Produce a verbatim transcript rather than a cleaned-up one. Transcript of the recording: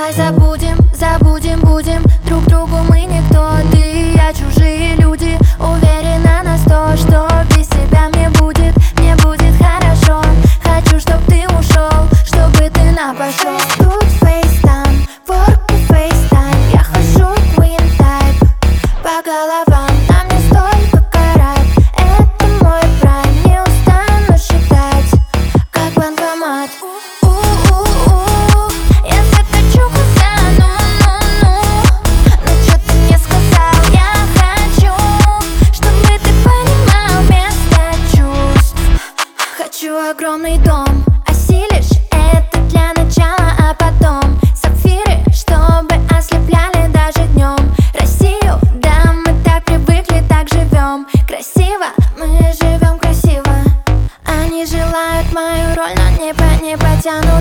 Давай забудем, забудем, будем друг другу мы никто. Ты и я чужие люди, уверена на сто, что без тебя мне будет, мне будет хорошо. Хочу, чтоб ты ушел, чтобы ты на пошел. Тут FaceTime, ворку FaceTime, я хожу Queen Type по головам, нам не столько карат. Это мой прайм, не устану считать, как банкомат. Огромный дом, осилишь это для начала, а потом сапфиры, чтобы ослепляли даже днем. Россию, да, мы так привыкли, так живем. Красиво, мы живем красиво. Они желают мою роль, но не, по, не потянут.